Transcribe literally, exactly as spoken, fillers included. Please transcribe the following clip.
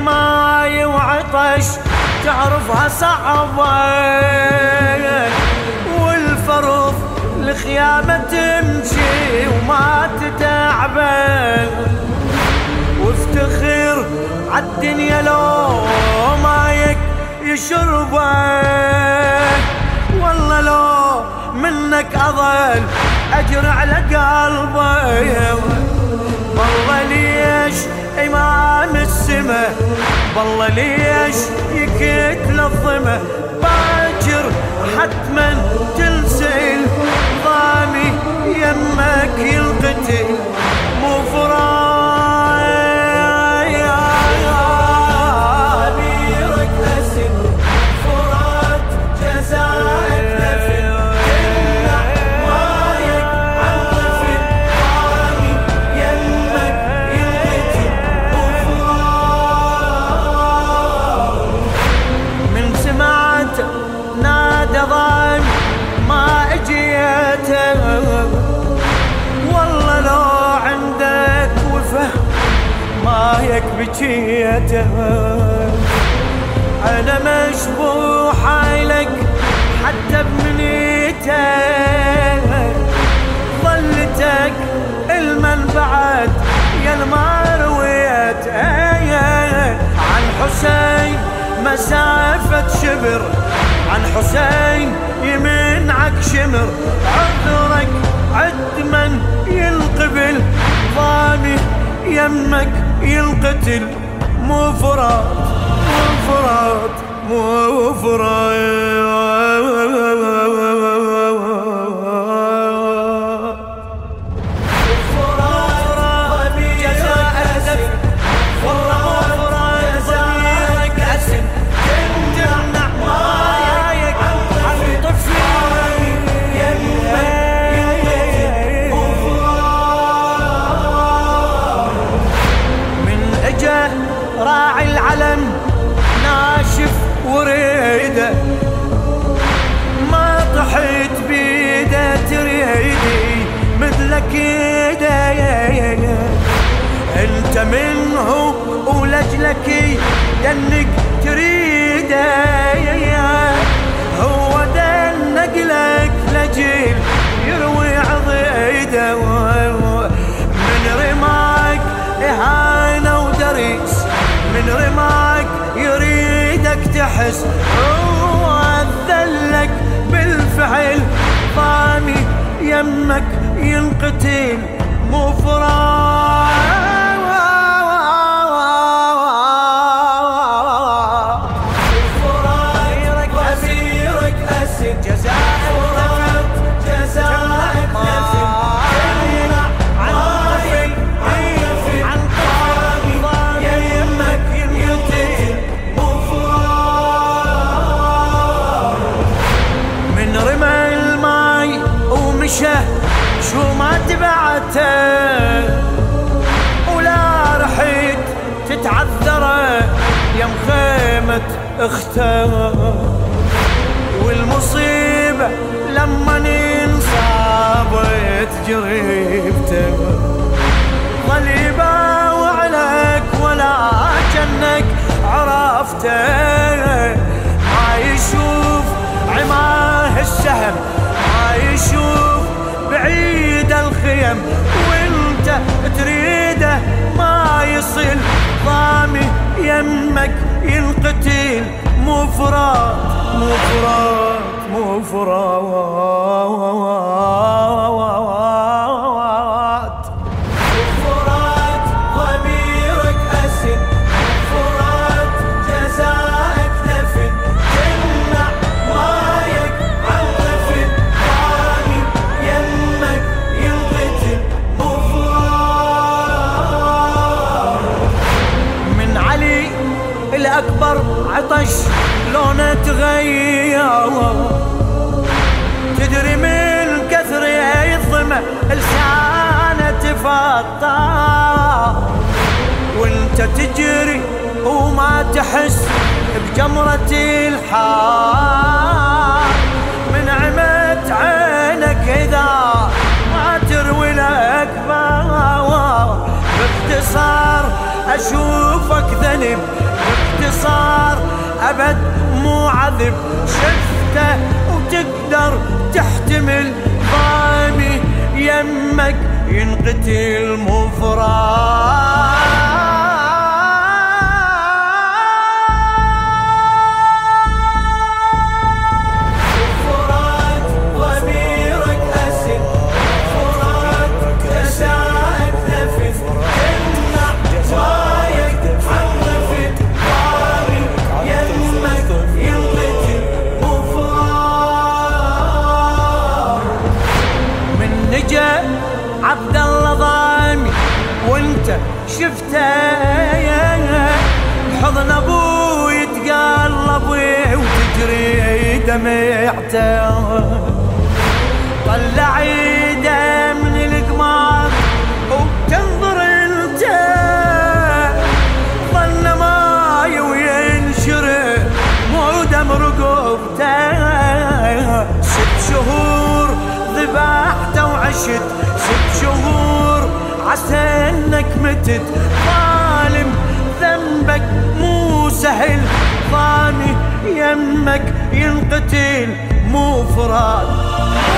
ماي وعطش تعرفها صعبة، والفرض الخيامة تمشي وما تتعبن، وافتخر عالدنيا لو مايك يشربه، والله لو منك أظل أجر على قلبه. والله ليش إمام السما، والله ليش يكتل الظما، باكر حتما تنسل ضامي يمك يلقتل مو فراق. ما اجيته والله لو عندك وفه ما يكبكيته، انا مشبوحه لك حتى بمنيته، ظلتك المن بعد يا المرويت. عن حسين مسافه شبر، عن حسين يمنعك شمر، عذرك عد من ينقبل ضامي يمك ينقتل مو فرات مو فرات مو فرات. راعي العلم ناشف وريده، ما طحت بيده تريدي مثلك ايده، انت منه ولجلك دنك تريده، هو دنك لك لجيل يروي عضيده، من رماك اهانه ودريس، من رماك يريدك تحس، هو أذلك بالفعل ضامي يمك ينقتل مو فراق. شو ما تبعته ولا رحت تتعذره يا مخيمة اخته، والمصيبة لما انصابت جريبته، ظل يباوع عليك ولا جنك عرفته، ما يشوف عماه السهم، ما يشوف بعيد الخيم، وانت تريده ما يصل ضامي يمك ينقتل مو فرات مو فرات مو فرات. الأكبر عطش لونه تغير، تدري من كثر الظما لسانه تفطر، وانت تجري وما تحس بجمرة الحار، من عمت عينك إذا ما تروي الأكبر، باختصار أشوفك ذنب انتصار أبد مو عذب شفته وتقدر تحتمل ضامي يمك ينقتل مفرار. عبد الله ضامي وانت شفته حضن ابوه يتقلب وتجري دمعته طلع ايده من القمار وتنظر انت ظل ماي وينشر مو دم رقبته. ست شهور ذبحته وعشت ست شهور عسى انك متت ظالم ذنبك مو سهل ضامي يمك ينقتل مو فراد.